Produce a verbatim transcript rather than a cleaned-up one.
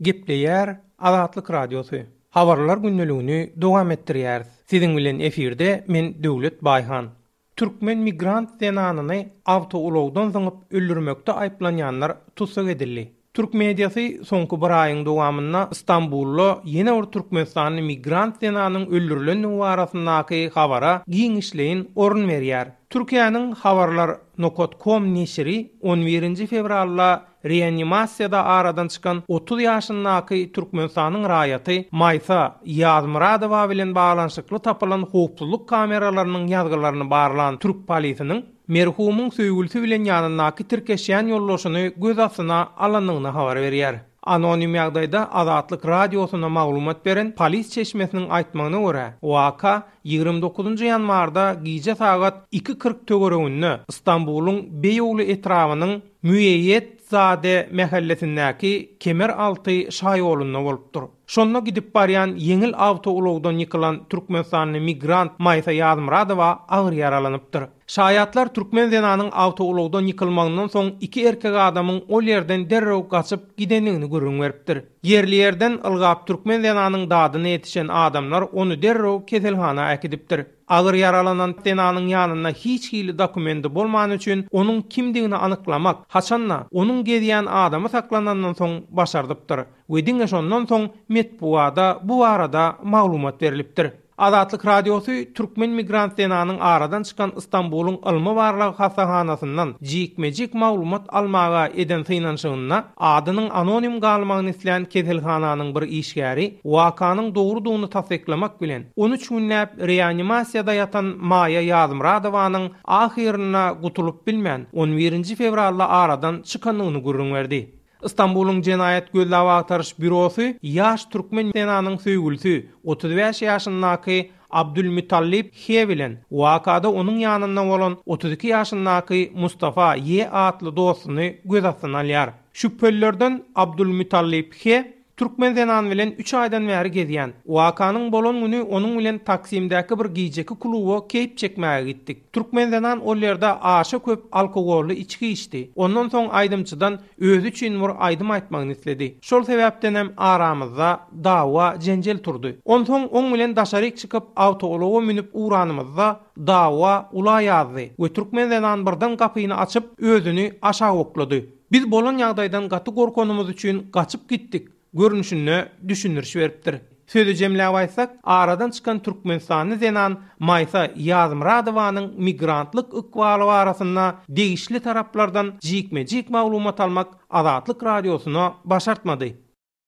Gepleýär Azatlyk Radiosu. Habarlar günnäligini dowam etdirýär. Siziň bilen efirde men Döwlet Baýhan. Türkmen migrant zenanyny awtoulogdan soňup öldürmekde aýplanýanlar tutsak edildi. Türk mediasy soňky bir aýyň dowamynda Istanbulda ýene bir Türkmenistanyň migrant zenanynyň öldürilen barasyndaky habara giňişleýin orun berýär. Türkiýanyň habarlar nokta com neşri on birinji fevralda reanimasiyada aradan çıkan otuz ýaşyndaky Türkmenistanyň raýaty Maysa Ýazmyradowa bilen baglanyşykly tapylan howpsuzlyk kameralarynyň ýazgylaryny barlan Türk polisiniň merhumyň söýgülsi bilen ýanyndaky tirkeşýän ýollaşyny göz astyna alanyny habar berýär. Anonim ýagdaýda Azatlyk Radiosyna maglumat beren polis çeşmesiniň aýtmagyna görä, waka ýygrimi dokuzunji ýanwarda giýje sagat iki kırk töwereginde Istanbulyň Beýowly etrawynyň Müeyyet Zade mahallesindäki Kemer alty şaýolunda bolupdyr. Şonda gidip barýan yeňil awtoulogdan ýykylan Türkmenistanyň migrant Maysa Ýazmyradowa agyr ýaralanypdyr. Şaýatlar Türkmen zenanyň awtoulogdan ýykylmagynyň soň iki erkek adamyň ol ýerden derrew gaçyp gidenligini görüň beripdir. Yerli ýerden ylgap Türkmen zenanyň dadyna ýetişen adamlar onu derrew keselhana äkidipdir. Agyr ýaralanan zenanyň ýanynda hiç hili dokumenti bolmany üçin onuň kimdigini anyklamak, haçanna onuň gezýän adamy saklanandan soň başardypdyr. Wedin şondan soň metbuada bu arada maglumat berilipdir. Azatlyk Radiosu Türkmen migrant zenanynyň aradan çykan Istanbulyň Ilmy Barlygy hastahanasyndan jikmejik maglumat almaga eden synanşygyna adynyň anonim galmagyny isleýän keselhananyň bir işgäri wakanyň dogrudygyny tasdiklamak bilen on üç günläp reanimasiyada ýatan Maya Ýazmyradowanyň ahyrına gutulup bilmän on birinji fevralda aradan çykanlygyny görüň berdi. Istanbulyň Jenaýat gözläp agtaryş bürosy ýaş türkmen zenanynyň söýgülsi otuz beş ýaşyndaky Abdulmutallib H bilen wakada onuň ýanynda bolan otuz iki ýaşyndaky Mustafa Y atly dostuny göz astyna alýar. Şüphelilerden Abdulmutallib H Türkmen zenan bilen üç aýdan bäri gezýän. Wakanyň bolan güni onuň bilen Taksimdäki bir giýjeki kluba keyip çekmäge gitdik. Türkmen zenan ol ýerde aşa köp alkogolly içki içdi. Ondan soň aýdymçydan özü üçin bir aýdym aýtmagyny isledi. Şol sebäpden hem aramyzda dawa jenjel turdy. Ondan soň oň bilen daşaryk çykyp awtoulaga minip uranymyzda dawa ula ýazdy. We Türkmen zenan birden gapyny açyp özüni aşağı oklady. Biz bolan ýagdaýdan gaty gorkanymyz üçin gaçyp gitdik. Görünüşünü düşünürş beripdir. Sözü jemläp aýtsak, aradan çykan Türkmenistanyň zenan Maysa Ýazmyradowanyň migrantlyk ykbaly barasynda degişli taraplardan jikme-jik maglumat almak Azatlyk Radiosuna başartmady.